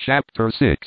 Chapter 6.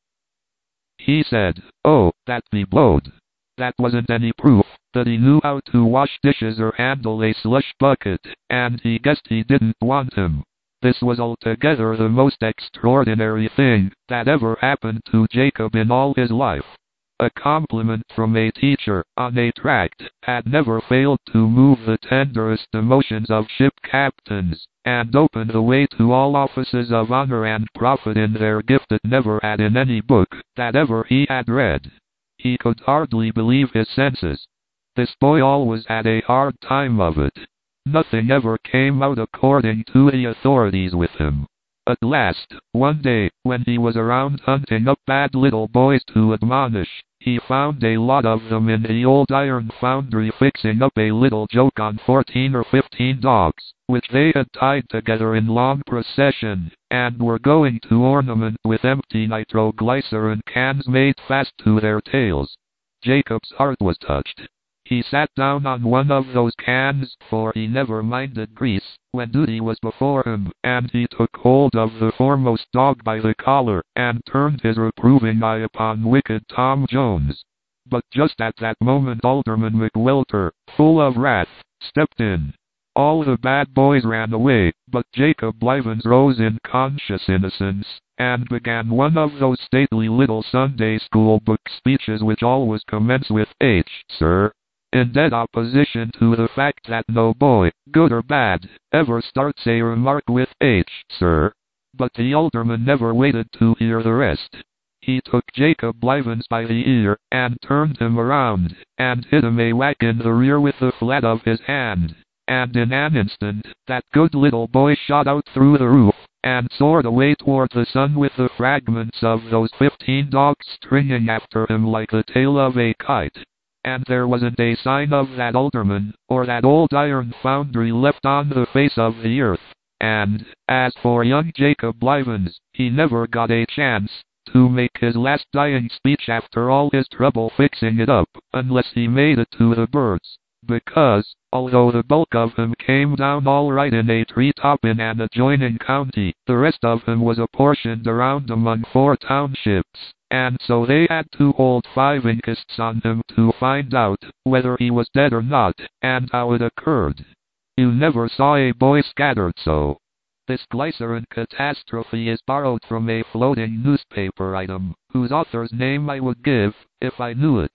He said, "Oh, that be blowed." That wasn't any proof that he knew how to wash dishes or handle a slush bucket, and he guessed he didn't want him. This was altogether the most extraordinary thing that ever happened to Jacob in all his life. A compliment from a teacher on a tract had never failed to move the tenderest emotions of ship captains, and open the way to all offices of honor and profit in their gift it never had in any book that ever he had read. He could hardly believe his senses. This boy always had a hard time of it. Nothing ever came out according to the authorities with him. At last, one day, when he was around hunting up bad little boys to admonish, he found a lot of them in the old iron foundry fixing up a little joke on 14 or 15 dogs, which they had tied together in long procession, and were going to ornament with empty nitroglycerin cans made fast to their tails. Jacob's heart was touched. He sat down on one of those cans, for he never minded grease, when duty was before him, and he took hold of the foremost dog by the collar, and turned his reproving eye upon wicked Tom Jones. But just at that moment Alderman McWelter, full of wrath, stepped in. All the bad boys ran away, but Jacob Blivens rose in conscious innocence, and began one of those stately little Sunday school book speeches which always commence with H, sir, in dead opposition to the fact that no boy, good or bad, ever starts a remark with H, sir. But the alderman never waited to hear the rest. He took Jacob Blivens by the ear, and turned him around, and hit him a whack in the rear with the flat of his hand, and in an instant, that good little boy shot out through the roof, and soared away toward the sun with the fragments of those 15 dogs stringing after him like the tail of a kite. And there wasn't a sign of that alderman, or that old iron foundry left on the face of the earth. And, as for young Jacob Blivens, he never got a chance to make his last dying speech after all his trouble fixing it up, unless he made it to the birds. Because, although the bulk of him came down all right in a treetop in an adjoining county, the rest of him was apportioned around among 4 townships. And so they had to hold 5 inquests on him to find out whether he was dead or not, and how it occurred. You never saw a boy scattered so. This glycerin catastrophe is borrowed from a floating newspaper item, whose author's name I would give, if I knew it.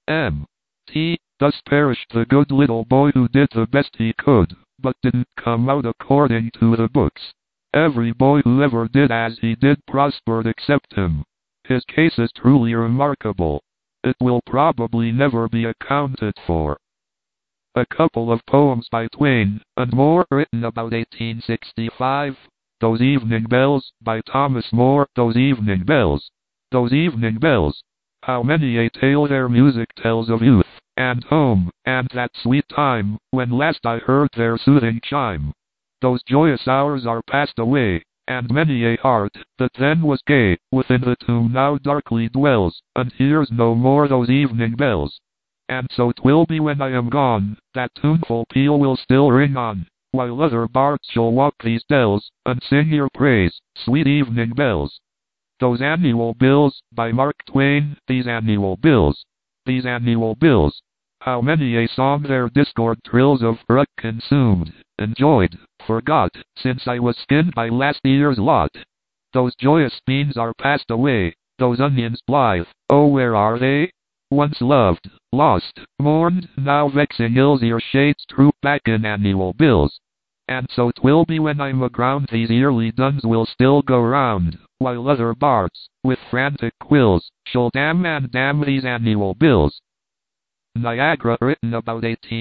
M.T. Thus perished the good little boy who did the best he could, but didn't come out according to the books. Every boy who ever did as he did prospered except him. His case is truly remarkable. It will probably never be accounted for. A couple of poems by Twain, and more written about 1865. Those Evening Bells, by Thomas Moore. Those evening bells. Those evening bells. How many a tale their music tells of youth, and home, and that sweet time, when last I heard their soothing chime. Those joyous hours are passed away, and many a heart, that then was gay, within the tomb now darkly dwells, and hears no more those evening bells. And so 'twill be when I am gone, that tuneful peal will still ring on, while other bards shall walk these dells, and sing your praise, sweet evening bells. Those Annual Bills, by Mark Twain. These annual bills. These annual bills. How many a song their discord trills of ruck consumed, enjoyed, forgot, since I was skinned by last year's lot. Those joyous beans are passed away, those onions blithe, oh where are they? Once loved, lost, mourned, now vexing ills your shades troop back in annual bills. And so 'twill be when I'm aground these yearly duns will still go round, while other bards, with frantic quills, shall damn and damn these annual bills. Niagara, written about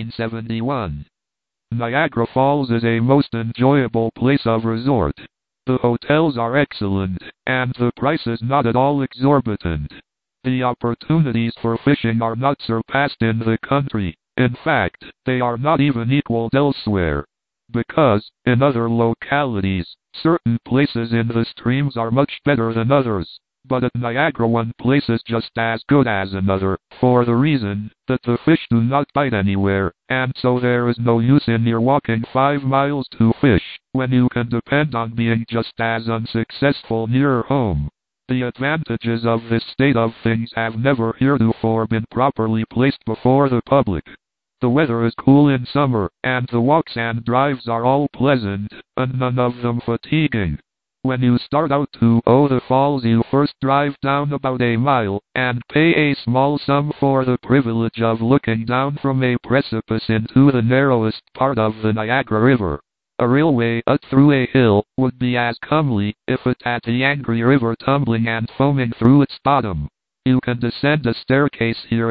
1871. Niagara Falls is a most enjoyable place of resort. The hotels are excellent, and the prices not at all exorbitant. The opportunities for fishing are not surpassed in the country. In fact, they are not even equaled elsewhere. Because, in other localities, certain places in the streams are much better than others. But at Niagara one place is just as good as another, for the reason that the fish do not bite anywhere, and so there is no use in your walking 5 miles to fish, when you can depend on being just as unsuccessful nearer home. The advantages of this state of things have never heretofore been properly placed before the public. The weather is cool in summer, and the walks and drives are all pleasant, and none of them fatiguing. When you start out to the falls, you first drive down about a mile, and pay a small sum for the privilege of looking down from a precipice into the narrowest part of the Niagara River. A railway up through a hill would be as comely if it had the angry river tumbling and foaming through its bottom. You can descend a staircase here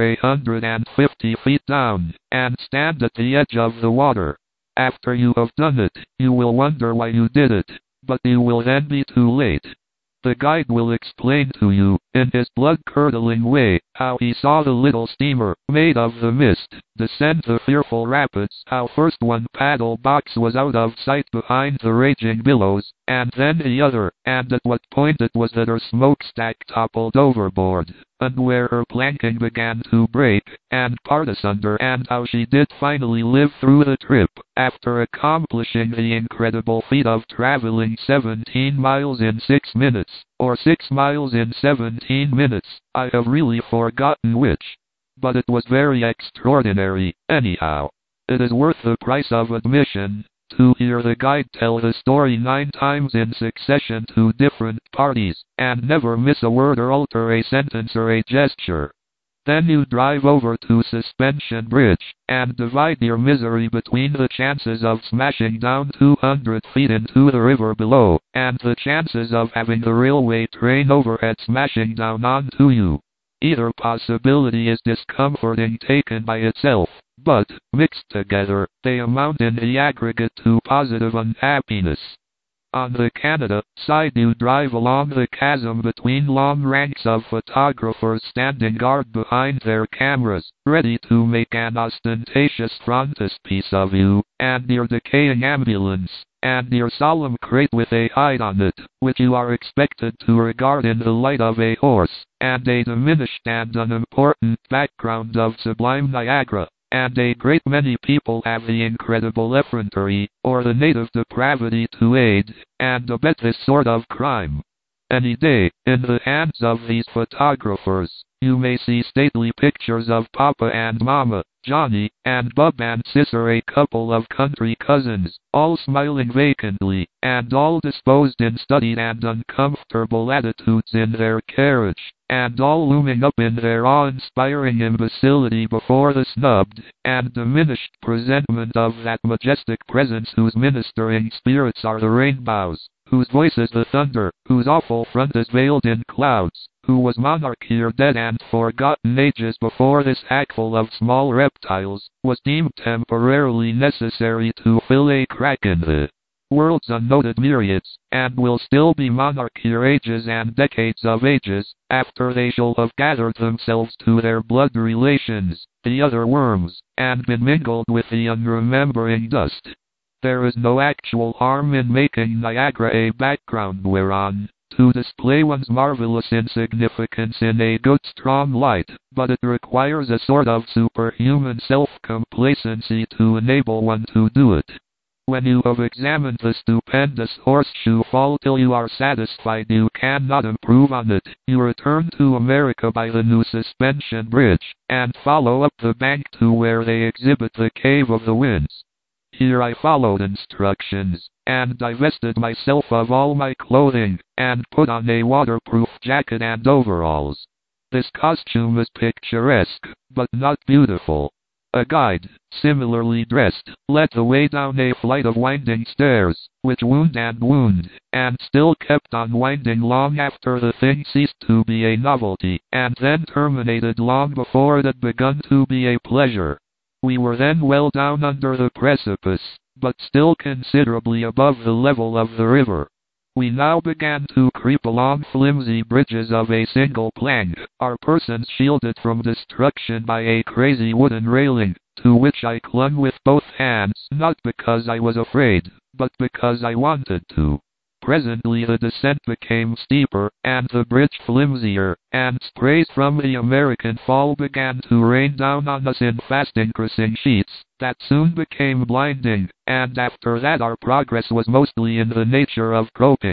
150 feet down, and stand at the edge of the water. After you have done it, you will wonder why you did it, but you will then be too late. The guide will explain to you, in his blood-curdling way, how he saw the little steamer, made of the mist, descend the fearful rapids, how first one paddle box was out of sight behind the raging billows, and then the other, and at what point it was that her smokestack toppled overboard, and where her planking began to break, and part asunder, and how she did finally live through the trip, after accomplishing the incredible feat of traveling 17 miles in 6 minutes, or 6 miles in 17 minutes, I have really forgotten which. But it was very extraordinary, anyhow. It is worth the price of admission to hear the guide tell the story 9 times in succession to different parties, and never miss a word or alter a sentence or a gesture. Then you drive over to Suspension Bridge, and divide your misery between the chances of smashing down 200 feet into the river below, and the chances of having the railway train overhead smashing down onto you. Either possibility is discomforting taken by itself, but, mixed together, they amount in the aggregate to positive unhappiness. On the Canada side, you drive along the chasm between long ranks of photographers standing guard behind their cameras, ready to make an ostentatious frontispiece of you, and your decaying ambulance, and your solemn crate with a hide on it, which you are expected to regard in the light of a horse, and a diminished and unimportant background of sublime Niagara. And a great many people have the incredible effrontery, or the native depravity to aid and abet this sort of crime. Any day, in the hands of these photographers, you may see stately pictures of Papa and Mama, Johnny, and Bub and Sis, or a couple of country cousins, all smiling vacantly, and all disposed in studied and uncomfortable attitudes in their carriage, and all looming up in their awe-inspiring imbecility before the snubbed and diminished presentment of that majestic presence whose ministering spirits are the rainbows, whose voice is the thunder, whose awful front is veiled in clouds, who was monarch here dead and forgotten ages before this hackful of small reptiles was deemed temporarily necessary to fill a crack in the world's unnoted myriads, and will still be monarch here ages and decades of ages, after they shall have gathered themselves to their blood relations, the other worms, and been mingled with the unremembering dust. There is no actual harm in making Niagara a background whereon to display one's marvelous insignificance in a good strong light, but it requires a sort of superhuman self-complacency to enable one to do it. When you have examined the stupendous horseshoe fall till you are satisfied you cannot improve on it, you return to America by the new Suspension Bridge, and follow up the bank to where they exhibit the Cave of the Winds. Here I followed instructions, and divested myself of all my clothing, and put on a waterproof jacket and overalls. This costume is picturesque, but not beautiful. A guide, similarly dressed, led the way down a flight of winding stairs, which wound, and still kept on winding long after the thing ceased to be a novelty, and then terminated long before it had begun to be a pleasure. We were then well down under the precipice, but still considerably above the level of the river. We now began to creep along flimsy bridges of a single plank, our persons shielded from destruction by a crazy wooden railing, to which I clung with both hands, not because I was afraid, but because I wanted to. Presently the descent became steeper, and the bridge flimsier, and sprays from the American Fall began to rain down on us in fast increasing sheets, that soon became blinding, and after that our progress was mostly in the nature of groping.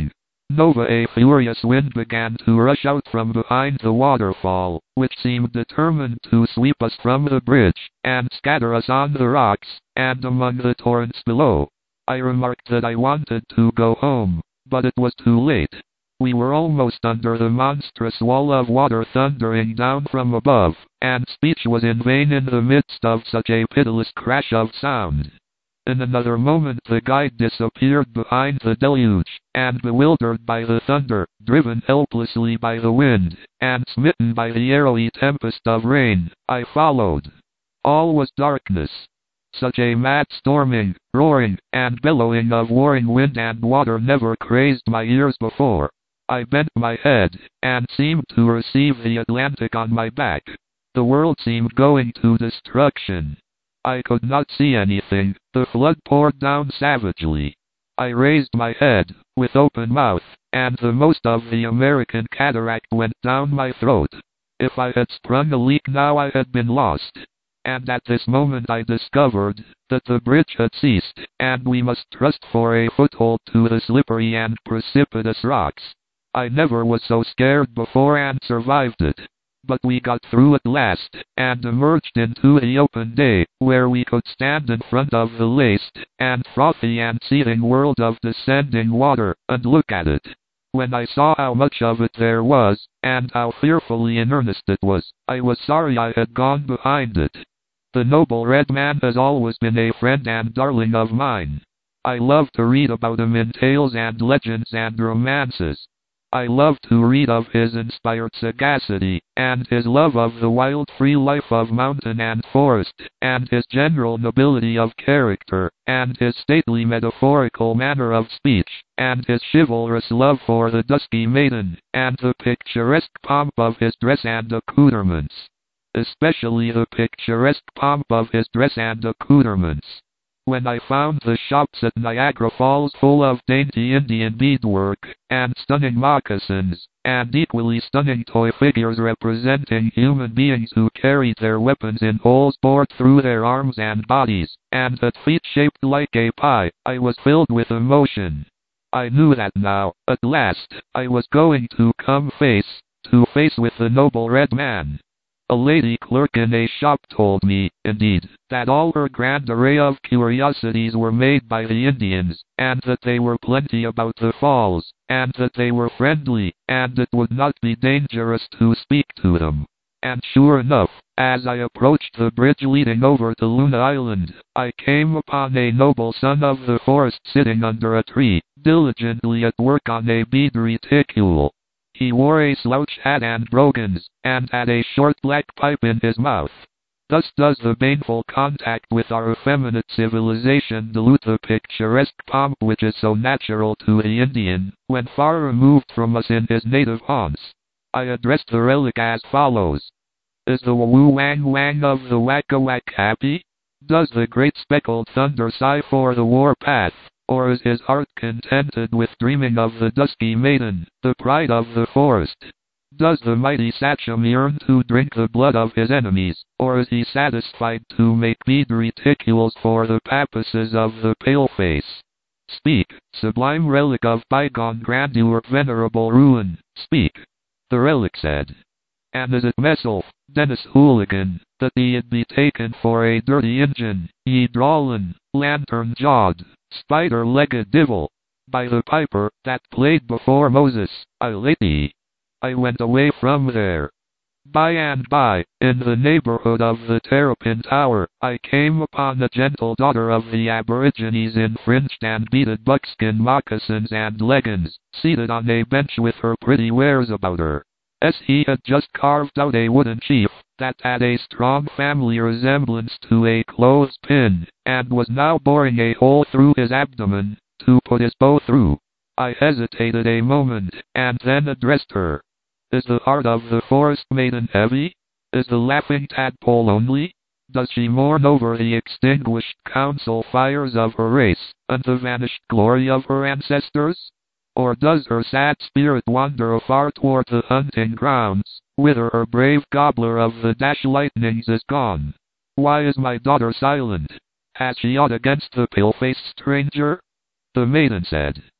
Nova, a furious wind began to rush out from behind the waterfall, which seemed determined to sweep us from the bridge, and scatter us on the rocks, and among the torrents below. I remarked that I wanted to go home, but it was too late. We were almost under the monstrous wall of water thundering down from above, and speech was in vain in the midst of such a pitiless crash of sound. In another moment the guide disappeared behind the deluge, and bewildered by the thunder, driven helplessly by the wind, and smitten by the arrowy tempest of rain, I followed. All was darkness. Such a mad storming, roaring, and bellowing of warring wind and water never crazed my ears before. I bent my head, and seemed to receive the Atlantic on my back. The world seemed going to destruction. I could not see anything, the flood poured down savagely. I raised my head, with open mouth, and the most of the American cataract went down my throat. If I had sprung a leak now I had been lost. And at this moment I discovered that the bridge had ceased, and we must trust for a foothold to the slippery and precipitous rocks. I never was so scared before and survived it. But we got through at last, and emerged into the open day, where we could stand in front of the laced, and frothy and seething world of descending water, and look at it. When I saw how much of it there was, and how fearfully in earnest it was, I was sorry I had gone behind it. The noble red man has always been a friend and darling of mine. I love to read about him in tales and legends and romances. I love to read of his inspired sagacity, and his love of the wild free life of mountain and forest, and his general nobility of character, and his stately metaphorical manner of speech, and his chivalrous love for the dusky maiden, and the picturesque pomp of his dress and accoutrements. Especially the picturesque pomp of his dress and accoutrements. When I found the shops at Niagara Falls full of dainty Indian beadwork, and stunning moccasins, and equally stunning toy figures representing human beings who carried their weapons in holes bored through their arms and bodies, and had feet shaped like a pie, I was filled with emotion. I knew that now, at last, I was going to come face to face with the noble red man. A lady clerk in a shop told me, indeed, that all her grand array of curiosities were made by the Indians, and that they were plenty about the falls, and that they were friendly, and it would not be dangerous to speak to them. And sure enough, as I approached the bridge leading over to Luna Island, I came upon a noble son of the forest sitting under a tree, diligently at work on a bead reticule. He wore a slouch hat and brogans, and had a short black pipe in his mouth. Thus does the baneful contact with our effeminate civilization dilute the picturesque pomp which is so natural to the Indian, when far removed from us in his native haunts. I addressed the relic as follows. Is the woo-wang-wang of the Whack-a-Whack happy? Does the great speckled thunder sigh for the war path? Or is his heart contented with dreaming of the dusky maiden, the pride of the forest? Does the mighty Sachem yearn to drink the blood of his enemies, or is he satisfied to make bead reticules for the papises of the paleface? Speak, sublime relic of bygone grandeur, venerable ruin, speak. The relic said. And is it meself, Dennis Hooligan, that ye'd be taken for a dirty Injun, ye drawlin', lantern-jawed, spider-legged divil? By the piper that played before Moses, I lady. I went away from there. By and by, in the neighborhood of the Terrapin Tower, I came upon a gentle daughter of the Aborigines in fringed and beaded buckskin moccasins and leggings, seated on a bench with her pretty wares about her. He had just carved out a wooden chief that had a strong family resemblance to a clothespin, and was now boring a hole through his abdomen to put his bow through. I hesitated a moment, and then addressed her. Is the heart of the forest maiden heavy? Is the laughing tadpole lonely? Does she mourn over the extinguished council fires of her race, and the vanished glory of her ancestors? Or does her sad spirit wander afar toward the hunting grounds, whither her brave gobbler of the dash lightnings is gone? Why is my daughter silent? Has she aught against the pale-faced stranger? The maiden said,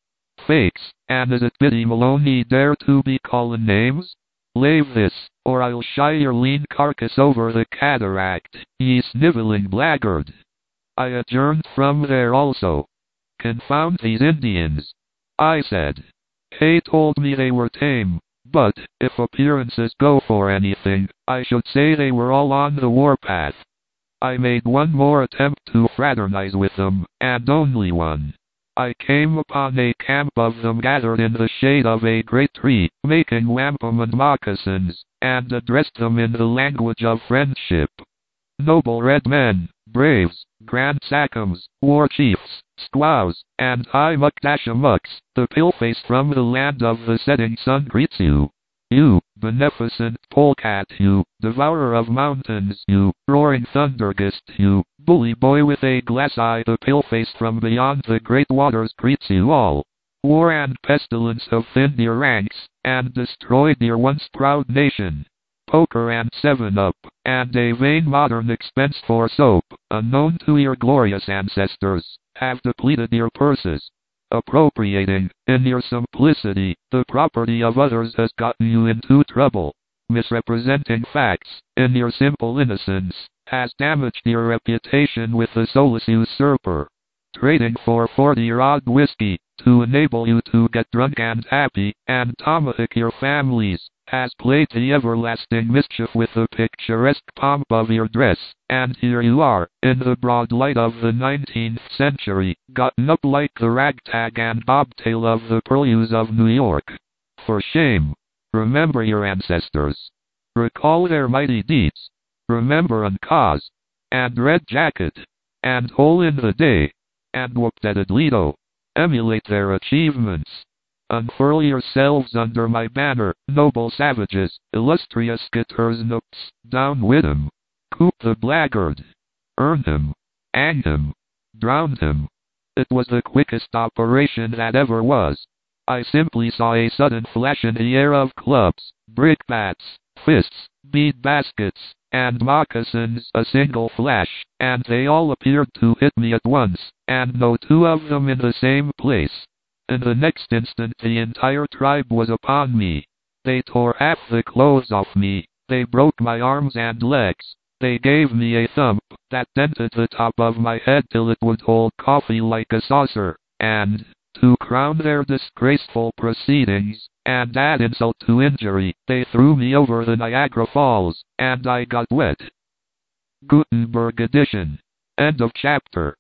fakes, and is it Biddy Maloney dare to be callin' names? Lave this, or I'll shy your lean carcass over the cataract, ye snivelling blackguard. I adjourned from there also. Confound these Indians, I said. Hay told me they were tame, but, if appearances go for anything, I should say they were all on the warpath. I made one more attempt to fraternize with them, and only one. I came upon a camp of them gathered in the shade of a great tree, making wampum and moccasins, and addressed them in the language of friendship. Noble red men, braves, grand sachems, war chiefs, squaws, and high Mukdashamuks, the paleface from the land of the setting sun greets you. You, beneficent polecat, you, devourer of mountains, you, roaring thundergust, you, bully boy with a glass eye, the paleface from beyond the great waters greets you all. War and pestilence have thinned your ranks, and destroyed your once proud nation. Poker and 7-Up, and a vain modern expense for soap, unknown to your glorious ancestors, have depleted your purses. Appropriating, in your simplicity, the property of others has gotten you into trouble. Misrepresenting facts, in your simple innocence, has damaged your reputation with the soulless usurper. Trading for 40-odd whiskey, to enable you to get drunk and happy, and tomahawk your families, has played the everlasting mischief with the picturesque pomp of your dress, and here you are, in the broad light of the 19th century, gotten up like the ragtag and bobtail of the purlieus of New York. For shame! Remember your ancestors. Recall their mighty deeds. Remember Uncas, and Red Jacket, and Hole in the Day, and Whoop-Deaded Lido. Emulate their achievements. Unfurl yourselves under my banner, noble savages, illustrious Skittersnooks, down with him. Coop the blackguard. Earn him. Hang him. Drown him. It was the quickest operation that ever was. I simply saw a sudden flash in the air of clubs, brickbats, fists, bead baskets, and moccasins, a single flash, and they all appeared to hit me at once, and no two of them in the same place. In the next instant the entire tribe was upon me. They tore half the clothes off me, they broke my arms and legs, they gave me a thump that dented the top of my head till it would hold coffee like a saucer, and, to crown their disgraceful proceedings, and add insult to injury, they threw me over the Niagara Falls, and I got wet. Gutenberg edition. End of chapter.